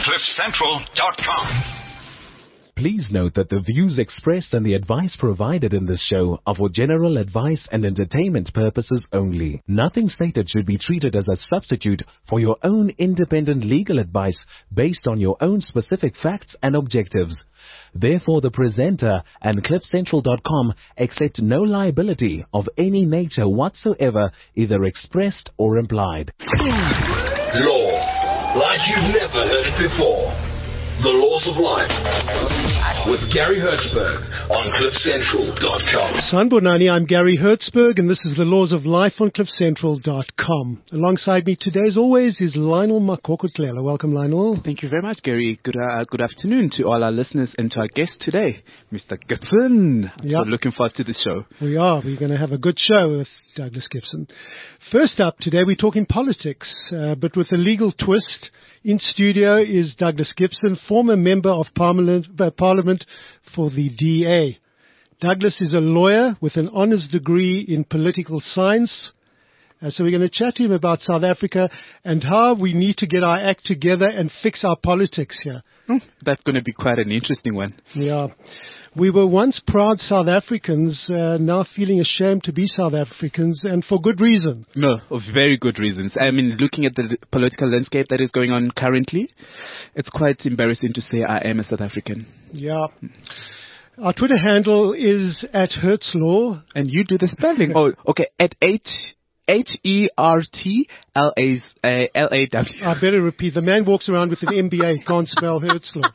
CliffCentral.com. Please note that the views expressed and the advice provided in this show are for general advice and entertainment purposes only. Nothing stated should be treated as a substitute for your own independent legal advice based on your own specific facts and objectives. Therefore, the presenter and CliffCentral.com accept no liability of any nature whatsoever, either expressed or implied. Law, like you've never heard it before. The Laws of Life with Gary Hertzberg on CliffCentral.com. Sanbonani, I'm Gary Hertzberg, and this is The Laws of Life on CliffCentral.com. Alongside me today, as always, is Lionel Makokotlela. Welcome, Lionel. Thank you very much, Gary. Good afternoon to all our listeners and to our guest today, Mr. Gibson. I'm so looking forward to the show. We are. We're going to have a good show with Douglas Gibson. First up today, we're talking politics, but with a legal twist. In studio is Douglas Gibson, former member of Parliament for the DA. Douglas is a lawyer with an honours degree in political science. So we're going to chat to him about South Africa and how we need to get our act together and fix our politics here. That's going to be quite an interesting one. Yeah. We were once proud South Africans, now feeling ashamed to be South Africans, and for good reason. No, of very good reasons. I mean, looking at the political landscape that is going on currently, it's quite embarrassing to say I am a South African. Yeah. Our Twitter handle is @HertzLaw. And you do the spelling. Oh, okay, at HERTLAW. I better repeat. The man walks around with an MBA, can't spell Hertzlaw.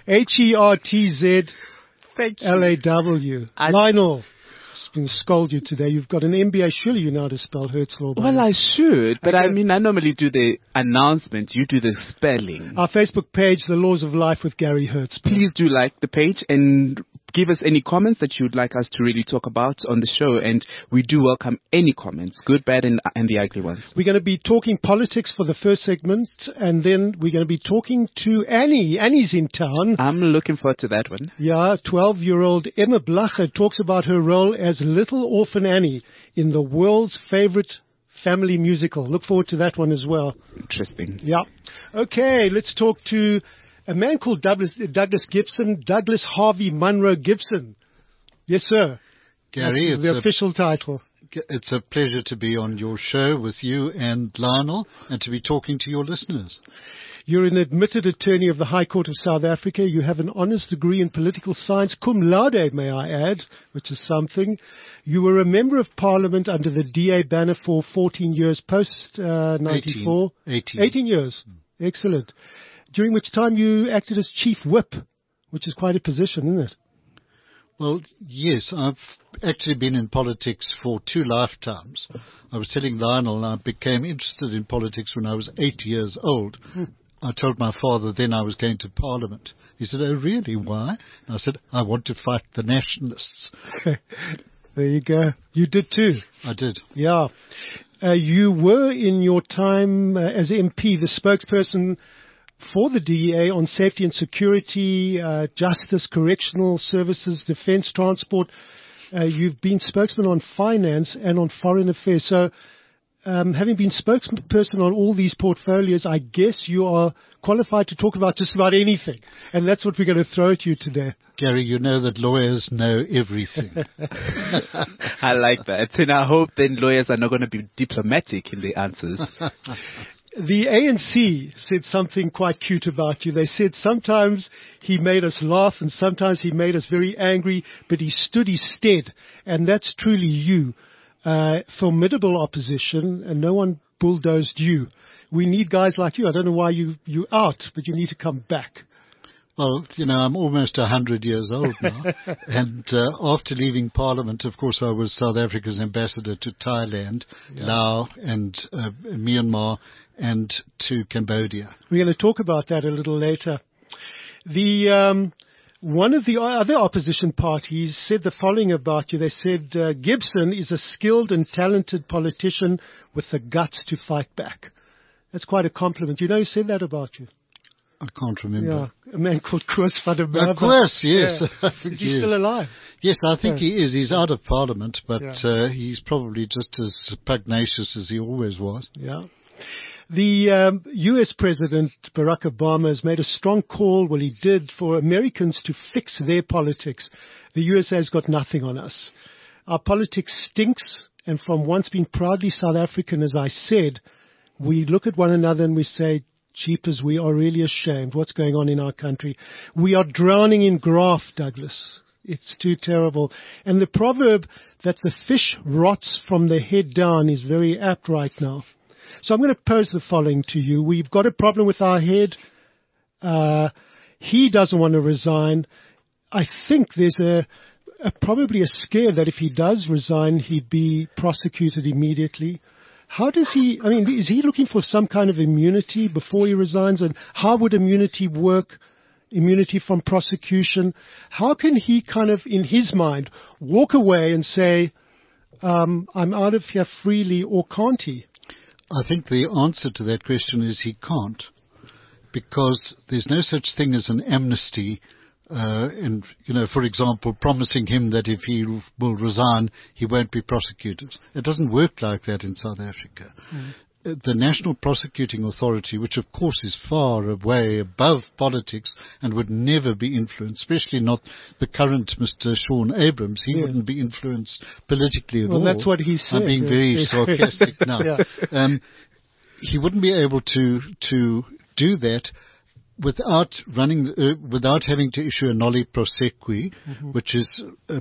HERTZ. Thank you. LAW. Lionel, I'm going to scold you today. You've got an MBA. Surely you know how to spell Hertzlaw. Well, I should, but I mean, I normally do the announcement. You do the spelling. Our Facebook page, The Laws of Life with Gary Hertz. Please do like the page and give us any comments that you'd like us to really talk about on the show. And we do welcome any comments, good, bad, and the ugly ones. We're going to be talking politics for the first segment, and then we're going to be talking to Annie. Annie's in town. I'm looking forward to that one. Yeah, 12-year-old Emma Blacher talks about her role as Little Orphan Annie in the world's favorite family musical. Look forward to that one as well. Interesting. Yeah. Okay, let's talk to a man called Douglas Gibson, Douglas Harvey Munro Gibson. Yes, sir. Gary, it's the official title. It's a pleasure to be on your show with you and Lionel and to be talking to your listeners. You're an admitted attorney of the High Court of South Africa. You have an honours degree in political science, cum laude, may I add, which is something. You were a member of Parliament under the DA banner for 14 years post-94. 18 years. Excellent. During which time you acted as chief whip, which is quite a position, isn't it? Well, yes, I've actually been in politics for 2 lifetimes. I was telling Lionel I became interested in politics when I was 8 years old. I told my father then I was going to Parliament. He said, "Oh, really? Why?" And I said, "I want to fight the nationalists." There you go. You did too. I did. Yeah. You were, in your time as MP, the spokesperson for the DEA on safety and security, justice, correctional services, defense, transport. You've been spokesman on finance and on foreign affairs. So having been spokesperson on all these portfolios, I guess you are qualified to talk about just about anything. And that's what we're going to throw at you today. Gary, you know that lawyers know everything. I like that. And I hope then lawyers are not going to be diplomatic in the answers. The ANC said something quite cute about you. They said sometimes he made us laugh and sometimes he made us very angry, but he stood his stead. And that's truly you. Formidable opposition, and no one bulldozed you. We need guys like you. I don't know why you're out, but you need to come back. Well, you know, I'm almost 100 years old now. And after leaving Parliament, of course, I was South Africa's ambassador to Thailand, Laos, and Myanmar, and to Cambodia. We're going to talk about that a little later. One of the other opposition parties said the following about you. They said, Gibson is a skilled and talented politician with the guts to fight back. That's quite a compliment. You know who said that about you? I can't remember. Yeah, a man called Koos van der Merwe. Koos, yes. Yeah. Is he still alive? Yes, I think he is. He's out of Parliament, but he's probably just as pugnacious as he always was. Yeah. The U.S. President Barack Obama has made a strong call, well, he did, for Americans to fix their politics. The USA has got nothing on us. Our politics stinks, and from once being proudly South African, as I said, we look at one another and we say, jeepers, we are really ashamed. What's going on in our country? We are drowning in graft, Douglas. It's too terrible. And the proverb that the fish rots from the head down is very apt right now. So I'm going to pose the following to you. We've got a problem with our head. He doesn't want to resign. I think there's probably a scare that if he does resign, he'd be prosecuted immediately. How does he, I mean, is he looking for some kind of immunity before he resigns? And how would immunity work? Immunity from prosecution? How can he kind of, in his mind, walk away and say, I'm out of here freely, or can't he? I think the answer to that question is he can't, because there's no such thing as an amnesty. And, for example, promising him that if he will resign, he won't be prosecuted. It doesn't work like that in South Africa. The National Prosecuting Authority, which of course is far away above politics and would never be influenced, especially not the current Mr. Sean Abrams. He wouldn't be influenced politically at all. Well, that's what he said. I'm being very sarcastic now. He wouldn't be able to do that without having to issue a noli prosequi, which is a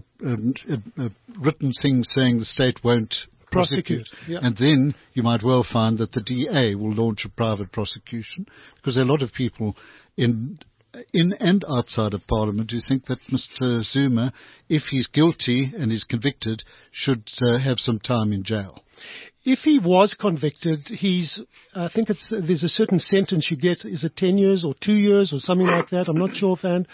written thing saying the state won't prosecute. And then you might well find that the DA will launch a private prosecution, because there are a lot of people in and outside of Parliament who think that Mr. Zuma, if he's guilty and is convicted, should have some time in jail. If he was convicted, I think there's a certain sentence you get. Is it 10 years or 2 years or something like that? I'm not sure, Van.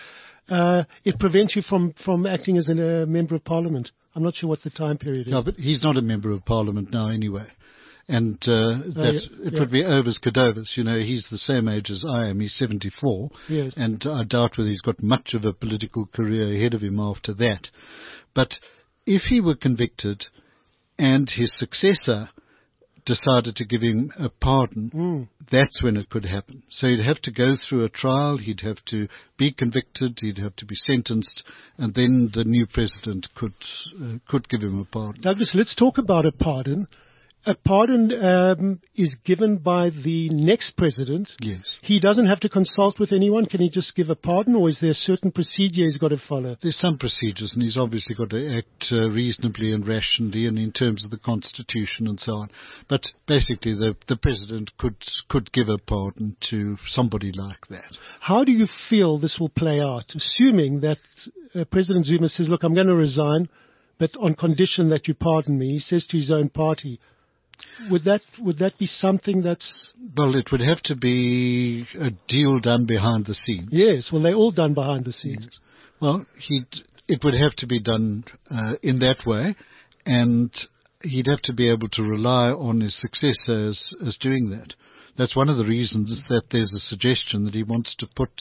It prevents you from acting as a member of Parliament. I'm not sure what the time period is. No, but he's not a member of Parliament now anyway. And it would be Overs Cadovers. He's the same age as I am. He's 74. Yes. And I doubt whether he's got much of a political career ahead of him after that. But if he were convicted and his successor decided to give him a pardon, that's when it could happen. So he'd have to go through a trial, he'd have to be convicted, he'd have to be sentenced, and then the new president could give him a pardon. Douglas, let's talk about a pardon. A pardon is given by the next president. Yes. He doesn't have to consult with anyone. Can he just give a pardon, or is there a certain procedure he's got to follow? There's some procedures, and he's obviously got to act reasonably and rationally, and in terms of the Constitution and so on. But basically, the president could give a pardon to somebody like that. How do you feel this will play out, assuming that President Zuma says, look, I'm going to resign, but on condition that you pardon me? He says to his own party. Would that be something that's... Well, it would have to be a deal done behind the scenes. Yes, well, they're all done behind the scenes. Yes. Well, it would have to be done in that way, and he'd have to be able to rely on his successor as doing that. That's one of the reasons that there's a suggestion that he wants to put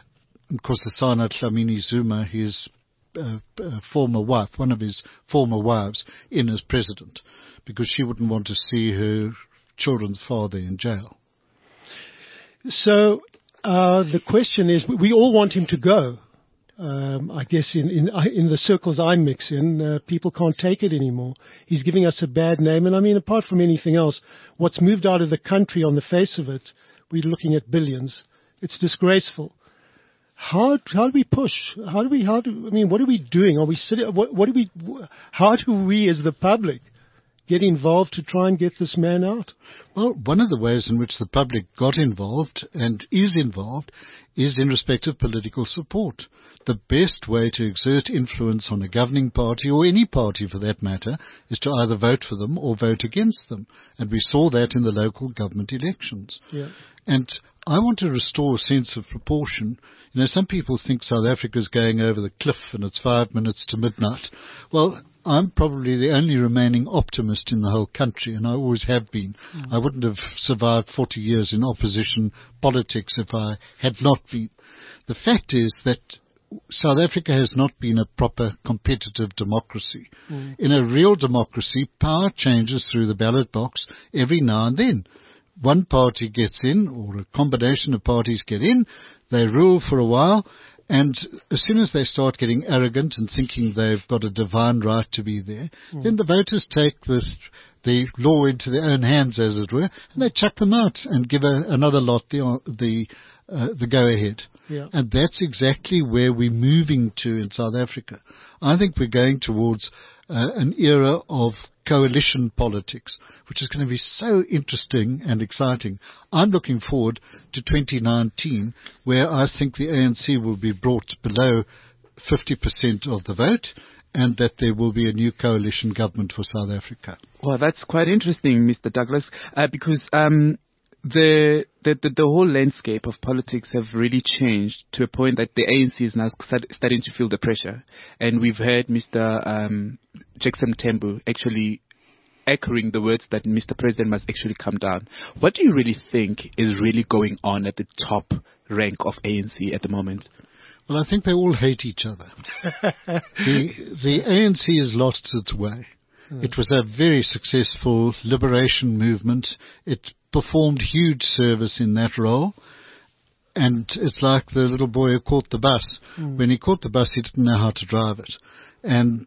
Nkosazana Dlamini Zuma, his former wife, one of his former wives, in as president, because she wouldn't want to see her children's father in jail. So the question is, we all want him to go. I guess in the circles I mix in, people can't take it anymore. He's giving us a bad name. And I mean, apart from anything else, what's moved out of the country on the face of it, we're looking at billions. It's disgraceful. How do we push? I mean, what are we doing? Are we sitting? How do we as the public get involved to try and get this man out? Well, one of the ways in which the public got involved and is involved is in respect of political support. The best way to exert influence on a governing party, or any party for that matter, is to either vote for them or vote against them. And we saw that in the local government elections. Yeah. And I want to restore a sense of proportion. You know, some people think South Africa is going over the cliff and it's 5 minutes to midnight. Well, I'm probably the only remaining optimist in the whole country, and I always have been. I wouldn't have survived 40 years in opposition politics if I had not been. The fact is that South Africa has not been a proper competitive democracy. In a real democracy, power changes through the ballot box every now and then. one party gets in, or a combination of parties get in, they rule for a while, and as soon as they start getting arrogant and thinking they've got a divine right to be there, then the voters take the law into their own hands, as it were, and they chuck them out and give another lot the go-ahead. Yeah. And that's exactly where we're moving to in South Africa. I think we're going towards an era of coalition politics, which is going to be so interesting and exciting. I'm looking forward to 2019, where I think the ANC will be brought below 50% of the vote, and that there will be a new coalition government for South Africa. Well, that's quite interesting, Mr. Douglas, because the whole landscape of politics have really changed to a point that the ANC is now starting to feel the pressure. And we've heard Mr. Jackson Mthembu actually echoing the words that Mr. President must actually come down. What do you really think is really going on at the top rank of ANC at the moment? Well, I think they all hate each other. The ANC has lost its way. It was a very successful liberation movement. It performed huge service in that role. And it's like the little boy who caught the bus. When he caught the bus, he didn't know how to drive it. And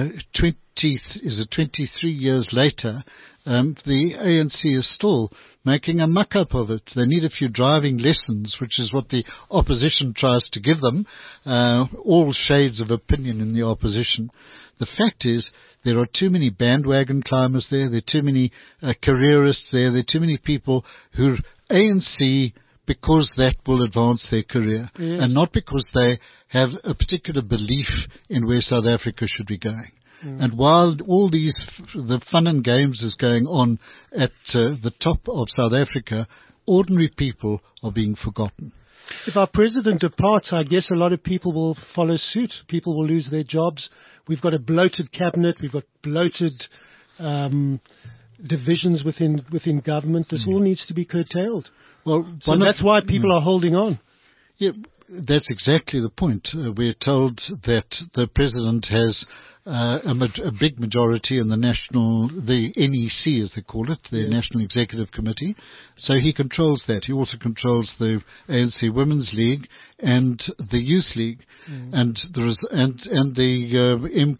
23 years later, the ANC is still making a muck-up of it. They need a few driving lessons, which is what the opposition tries to give them, all shades of opinion in the opposition. The fact is, there are too many bandwagon climbers there. There are too many careerists there. There are too many people who are ANC because that will advance their career, and not because they have a particular belief in where South Africa should be going. And while all the fun and games is going on at the top of South Africa, ordinary people are being forgotten. If our president departs, I guess a lot of people will follow suit. People will lose their jobs. We've got a bloated cabinet. We've got bloated divisions within government. This all needs to be curtailed. Well, so that's why people are holding on. Yeah, that's exactly the point. We're told that the president has a big majority in the NEC, as they call it, the National Executive Committee. So he controls that. He also controls the ANC Women's League and the Youth League, and there is and the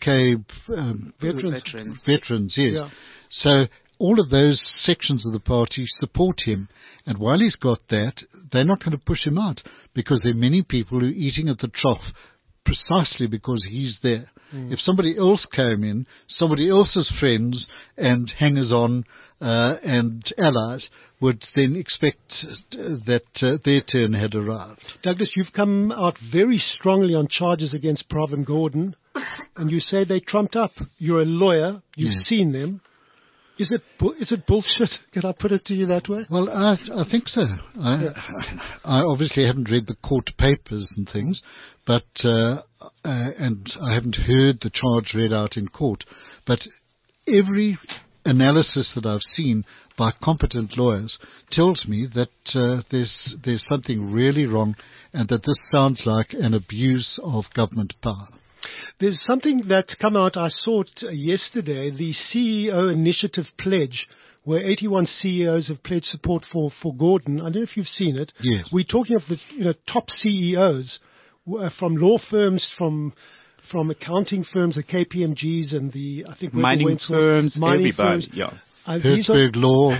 MK veterans. Yes. Yeah. So all of those sections of the party support him. And while he's got that, they're not going to push him out, because there are many people who are eating at the trough precisely because he's there. If somebody else came in, somebody else's friends and hangers-on and allies would then expect that their turn had arrived. Douglas, you've come out very strongly on charges against Pravin Gordhan, and you say they trumped up. You're a lawyer. You've seen them. Is it bullshit? Can I put it to you that way? Well, I think so. I obviously haven't read the court papers and things, but and I haven't heard the charge read out in court. But every analysis that I've seen by competent lawyers tells me that there's something really wrong, and that this sounds like an abuse of government power. There's something that's come out, I saw it yesterday, the CEO Initiative Pledge, where 81 CEOs have pledged support for Gordhan. I don't know if you've seen it. Yes. We're talking of the top CEOs from law firms, from accounting firms, the KPMGs and the, I think, mining firms, everybody. Yeah. Hertzberg Law.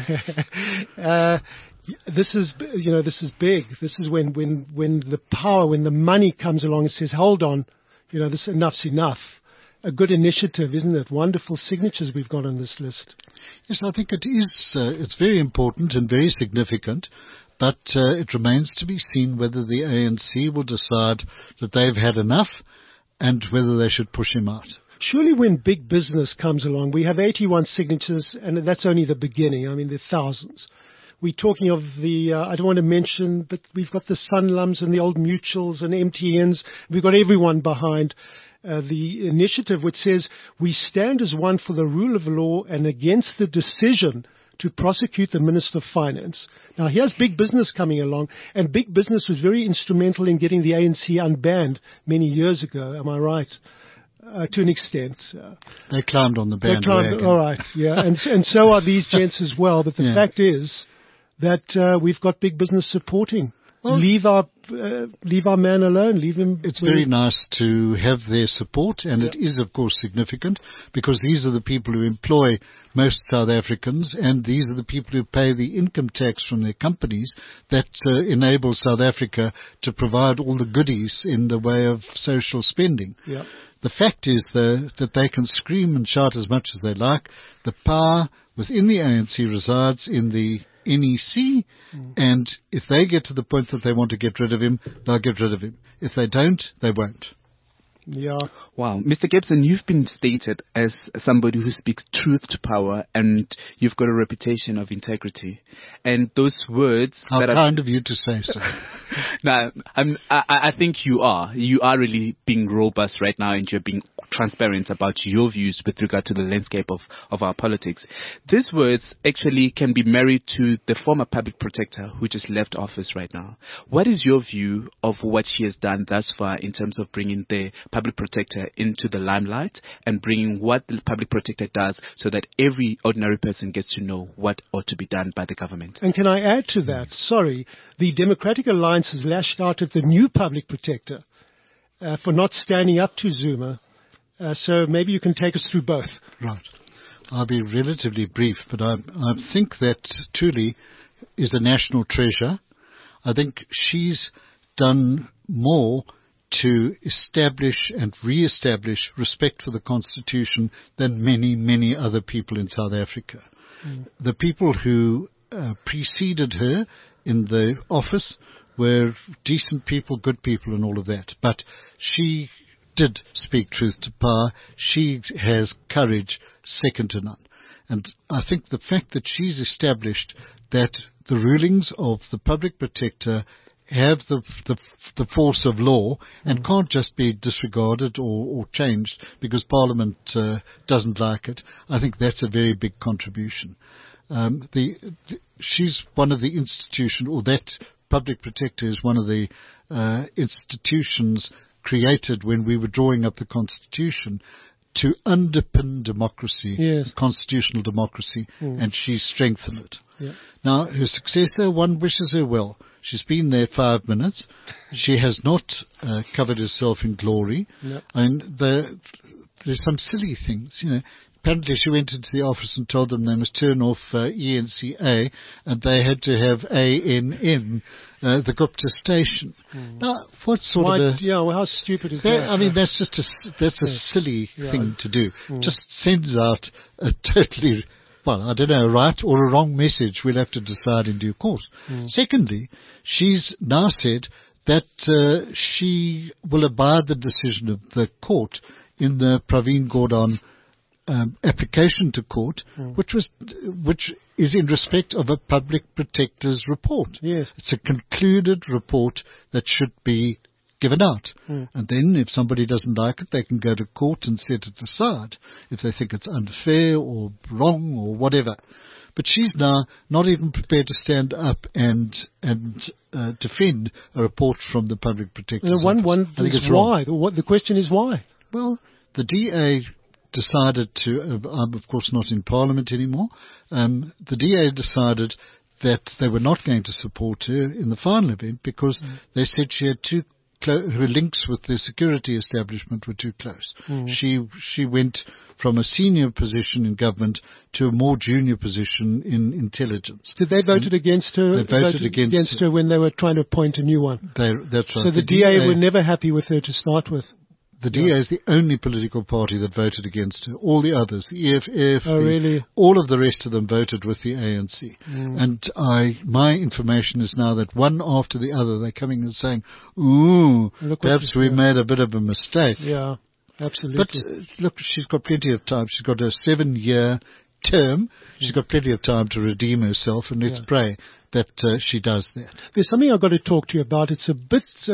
This is big. This is when the power, when the money comes along and says, hold on, this enough's enough. A good initiative, isn't it? Wonderful signatures we've got on this list. Yes, I think it is. It's very important and very significant, but it remains to be seen whether the ANC will decide that they've had enough and whether they should push him out. Surely when big business comes along, we have 81 signatures, and that's only the beginning. I mean, there are thousands. We're talking of I don't want to mention, but we've got the Sanlams and the Old Mutuals and MTNs. We've got everyone behind the initiative, which says, we stand as one for the rule of law and against the decision to prosecute the Minister of Finance. Now, here's big business coming along, and big business was very instrumental in getting the ANC unbanned many years ago. Am I right? To an extent. They climbed on the bandwagon. All right, yeah. And so are these gents as well. But the fact is, that we've got big business supporting. Leave our man alone. Leave him. It's very nice to have their support, and it is, of course, significant because these are the people who employ most South Africans, and these are the people who pay the income tax from their companies that enable South Africa to provide all the goodies in the way of social spending. Yeah. The fact is, though, that they can scream and shout as much as they like. The power within the ANC resides in the NEC, and if they get to the point that they want to get rid of him, they'll get rid of him. If they don't, they won't. Yeah. Wow. Mr. Gibson, you've been stated as somebody who speaks truth to power, and you've got a reputation of integrity. And those words... How kind of you to say so. Now, I think you are. You are really being robust right now, and you're being transparent about your views with regard to the landscape of our politics. These words actually can be married to the former public protector who just left office right now. What is your view of what she has done thus far in terms of bringing the public protector into the limelight and bringing what the public protector does so that every ordinary person gets to know what ought to be done by the government? And can I add to that? Sorry, the Democratic Alliance has lashed out at the new public protector for not standing up to Zuma. So maybe you can take us through both. Right. I'll be relatively brief, but I think that Thuli is a national treasure. I think she's done more to establish and re-establish respect for the Constitution than many, many other people in South Africa. The people who preceded her in the office were decent people, good people and all of that. But she did speak truth to power. She has courage second to none. And I think the fact that she's established that the rulings of the public protector have the force of law and can't just be disregarded or changed because Parliament doesn't like it, I think that's a very big contribution. She's one of the institutions, or that public protector is one of the institutions created when we were drawing up the Constitution to underpin democracy, yes, constitutional democracy, and she strengthened it. Yeah. Now, her successor, one wishes her well. She's been there 5 minutes. She has not covered herself in glory. No. And there's some silly things, you know. Apparently she went into the office and told them they must turn off ENCA and they had to have ANN, the Gupta station. Now, what sort of well, how stupid is that? I mean, that's just a silly thing to do. Just sends out a totally, well, I don't know, a right or a wrong message. We'll have to decide in due course. Secondly, she's now said that she will abide the decision of the court in the Pravin Gordhan application to court, which is in respect of a public protector's report. Yes. It's a concluded report that should be given out. And then if somebody doesn't like it, they can go to court and set it aside if they think it's unfair or wrong or whatever. But she's now not even prepared to stand up and defend a report from the public protector's office. I think it's wrong. Why? The question is why? Well, the DA decided to, I'm of course not in Parliament anymore, the DA decided that they were not going to support her in the final event because they said she had her links with the security establishment were too close. She went from a senior position in government to a more junior position in intelligence. Did they voted against her? They voted against her when they were trying to appoint a new one. That's right. So the DA were never happy with her to start with. The DA is the only political party that voted against her. All the others, the EFF, really? All of the rest of them voted with the ANC. And my information is now that one after the other, they're coming and saying, perhaps we made a bit of a mistake. Yeah, absolutely. But look, she's got plenty of time. She's got a 7-year term. She's got plenty of time to redeem herself, and let's pray that she does that. There's something I've got to talk to you about. It's a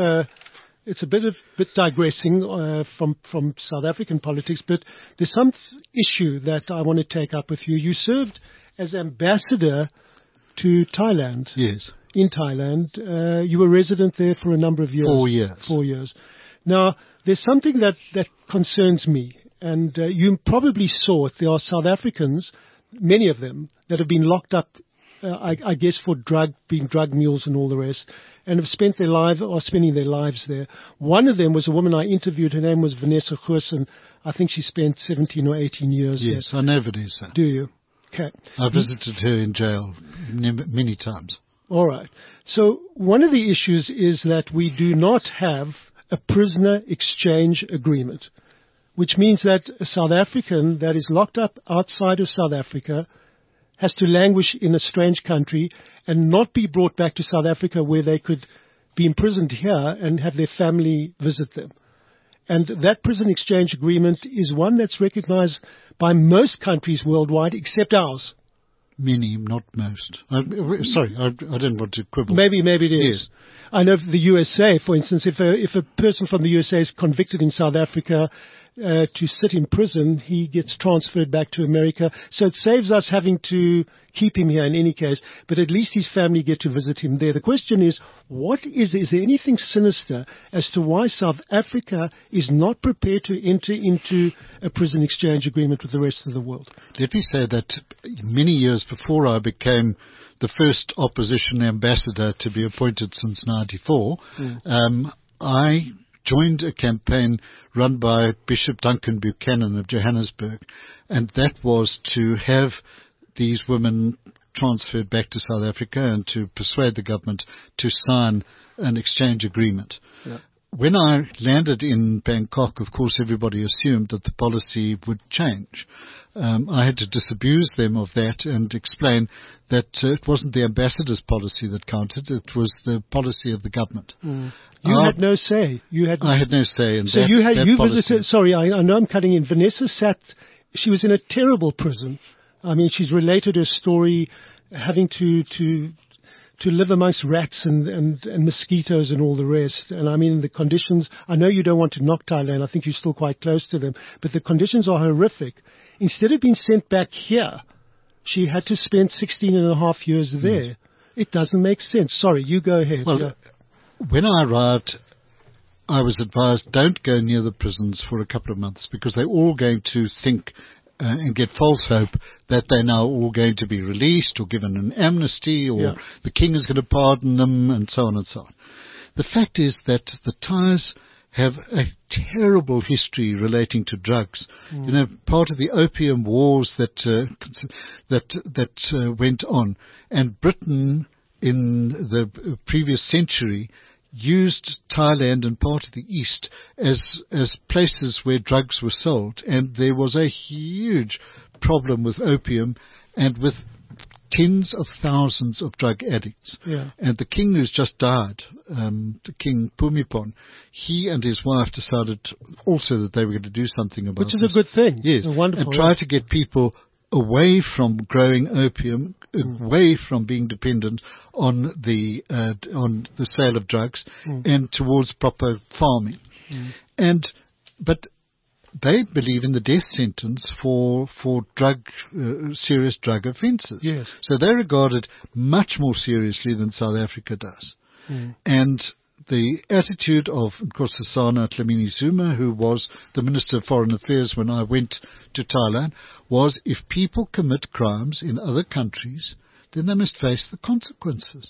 bit digressing from South African politics, but there's some issue that I want to take up with you. You served as ambassador to Thailand. Yes. In Thailand. You were resident there for a number of years. 4 years. 4 years. Now, there's something that concerns me, and you probably saw it. There are South Africans, many of them, that have been locked up I guess for being drug mules and all the rest, and have spending their lives there. One of them was a woman I interviewed. Her name was Vanessa Goosen. I think she spent 17 or 18 years there. Yes, I know Vanessa. Do you? Okay. I visited her in jail many times. All right. So one of the issues is that we do not have a prisoner exchange agreement, which means that a South African that is locked up outside of South Africa has to languish in a strange country and not be brought back to South Africa where they could be imprisoned here and have their family visit them. And that prison exchange agreement is one that's recognized by most countries worldwide except ours. Many, not most. Sorry, I don't want to quibble. Maybe it is. Yes. I know the USA, for instance, if a person from the USA is convicted in South Africa to sit in prison, he gets transferred back to America. So it saves us having to keep him here in any case, but at least his family get to visit him there. The question is there anything sinister as to why South Africa is not prepared to enter into a prison exchange agreement with the rest of the world? Let me say that many years before I became the first opposition ambassador to be appointed since 94, I joined a campaign run by Bishop Duncan Buchanan of Johannesburg, and that was to have these women transferred back to South Africa and to persuade the government to sign an exchange agreement. Yeah. When I landed in Bangkok, of course, everybody assumed that the policy would change. I had to disabuse them of that and explain that it wasn't the ambassador's policy that counted, it was the policy of the government. You had no say. I had no say in so that. So you policy. Visited, sorry, I know I'm cutting in. Vanessa she was in a terrible prison. I mean, she's related her story having to live amongst rats and mosquitoes and all the rest. And I mean, the conditions, I know you don't want to knock Thailand, I think you're still quite close to them, but the conditions are horrific. Instead of being sent back here, she had to spend 16 and a half years there. It doesn't make sense. Sorry, you go ahead. Well, when I arrived, I was advised don't go near the prisons for a couple of months because they're all going to think and get false hope that they're now all going to be released or given an amnesty or the king is going to pardon them and so on and so on. The fact is that the Thais have a terrible history relating to drugs. You know, part of the opium wars that went on, and Britain in the previous century used Thailand and part of the East as places where drugs were sold, and there was a huge problem with opium and with tens of thousands of drug addicts. Yeah. And the king who's just died, the King Bhumibol, he and his wife decided also that they were going to do something about it. Which is a good thing. Yes, wonderful. And try to get people away from growing opium, away from being dependent on the sale of drugs, and towards proper farming. But they believe in the death sentence for serious drug offences. Yes. So they regard it much more seriously than South Africa does. And the attitude of Nkosazana Dlamini Zuma, who was the Minister of Foreign Affairs when I went to Thailand, was if people commit crimes in other countries, then they must face the consequences.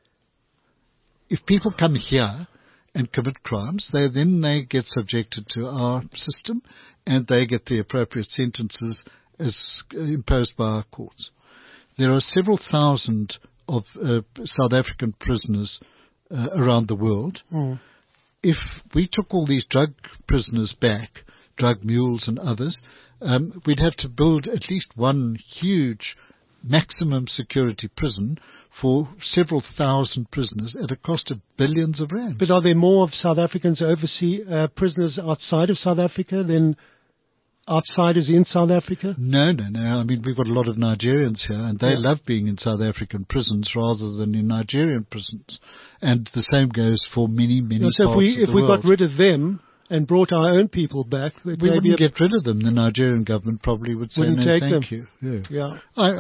If people come here and commit crimes, they get subjected to our system and they get the appropriate sentences as imposed by our courts. There are several thousand of South African prisoners around the world. If we took all these drug prisoners back, drug mules and others, we'd have to build at least one huge maximum security prison for several thousand prisoners at a cost of billions of rand. But are there more of South Africans overseas prisoners outside of South Africa than outsiders in South Africa? No. I mean, we've got a lot of Nigerians here, and they love being in South African prisons rather than in Nigerian prisons. And the same goes for many parts of the world. So if we got rid of them and brought our own people back, we wouldn't get rid of them. The Nigerian government probably would say no, thank you. Yeah.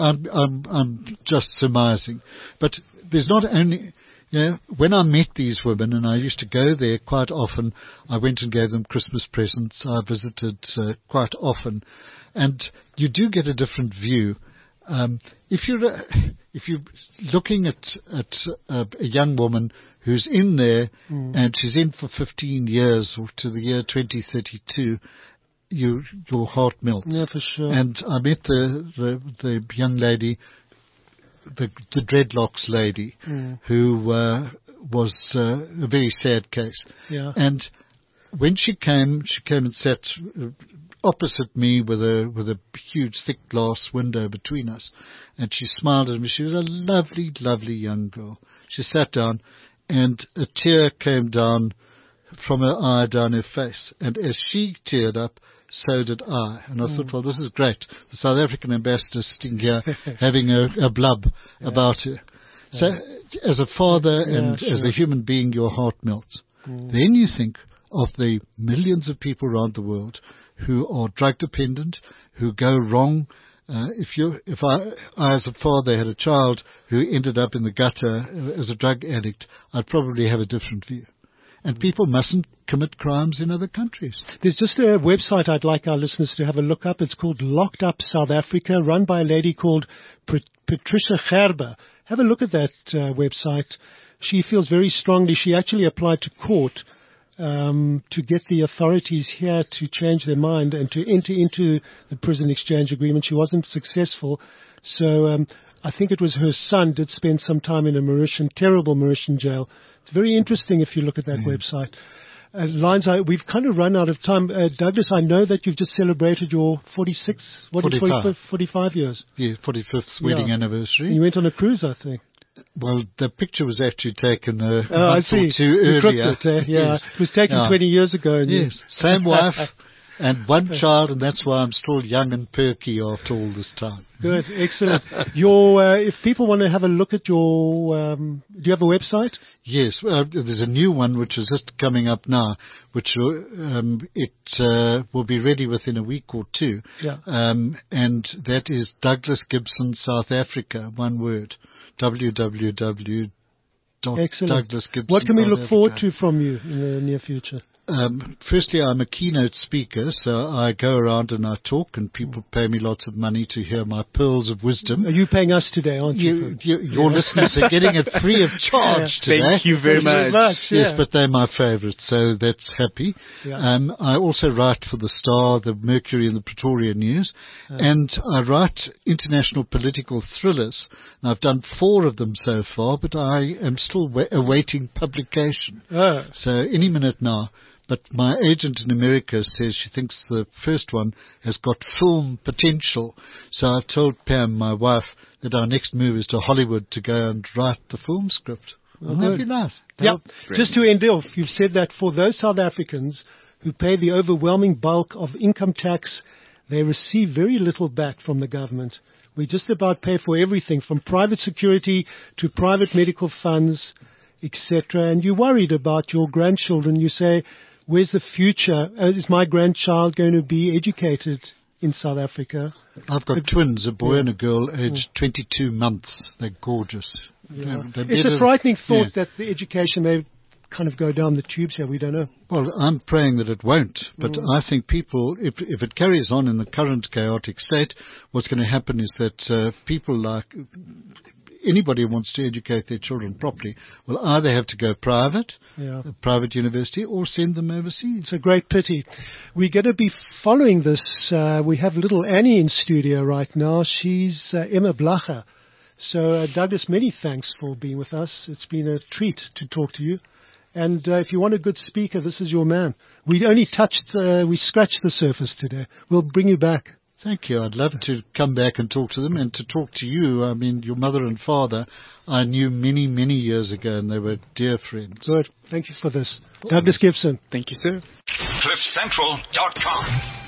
I'm just surmising, but there's not only. When I met these women, and I used to go there quite often, I went and gave them Christmas presents. I visited quite often, and you do get a different view. If you're looking at a young woman who's in there and she's in for 15 years or to the year 2032, your heart melts. Yeah, for sure. And I met the young lady, the dreadlocks lady, who was a very sad case. Yeah. And when she came and sat opposite me with a huge thick glass window between us, and she smiled at me. She was a lovely, lovely young girl. She sat down, and a tear came down from her eye down her face. And as she teared up, so did I. And I thought, well, this is great. The South African ambassador sitting here having a blub about her. So as a father and as a human being, your heart melts. Then you think of the millions of people around the world who are drug dependent, who go wrong. If I as a father had a child who ended up in the gutter as a drug addict, I'd probably have a different view. And people mustn't commit crimes in other countries. There's just a website I'd like our listeners to have a look up. It's called Locked Up South Africa, run by a lady called Patricia Gerber. Have a look at that website. She feels very strongly. She actually applied to court to get the authorities here to change their mind and to enter into the prison exchange agreement. She wasn't successful. So I think it was her son did spend some time in a terrible Mauritian jail. It's very interesting if you look at that website. Lines, we've kind of run out of time. Douglas, I know that you've just celebrated your 45 years. Yeah, 45th wedding anniversary. And you went on a cruise, I think. Well, the picture was actually taken a I month see. or two earlier. Yes. It was taken 20 years ago. And yes, same wife and one child, and that's why I'm still young and perky after all this time. Good, excellent. If people want to have a look at your, do you have a website? Yes, there's a new one which is just coming up now, which will be ready within a week or two. Yeah. And that is Douglas Gibson South Africa, one word. www.douglasgibson. What can we look forward to from you in the near future? Firstly, I'm a keynote speaker, so I go around and I talk, and people pay me lots of money to hear my pearls of wisdom. Are you paying us today, aren't you? Your listeners are getting it free of charge today. Thank you very much. Yes, but they're my favourites, so that's happy. Yeah. I also write for the Star, the Mercury, and the Pretoria News, and I write international political thrillers. And I've done 4 of them so far, but I am still awaiting publication. Oh. So any minute now. But my agent in America says she thinks the first one has got film potential. So I've told Pam, my wife, that our next move is to Hollywood to go and write the film script. Wouldn't that be nice? Yeah. Just to end off, you've said that for those South Africans who pay the overwhelming bulk of income tax, they receive very little back from the government. We just about pay for everything from private security to private medical funds, etc. And you're worried about your grandchildren. You say, where's the future? Is my grandchild going to be educated in South Africa? I've got twins, a boy and a girl, aged 22 months. They're gorgeous. Yeah. It's a frightening thought that the education may kind of go down the tubes here. We don't know. Well, I'm praying that it won't. But I think people, if it carries on in the current chaotic state, what's going to happen is that people like anybody who wants to educate their children properly will either have to go private, a private university, or send them overseas. It's a great pity. We're going to be following this. We have little Annie in studio right now. She's Emma Blacher. So, Douglas, many thanks for being with us. It's been a treat to talk to you. And if you want a good speaker, this is your man. We only we scratched the surface today. We'll bring you back. Thank you. I'd love to come back and talk to them and to talk to you. I mean, your mother and father I knew many, many years ago, and they were dear friends. Good. Thank you for this. Douglas Gibson. Thank you, sir. CliffCentral.com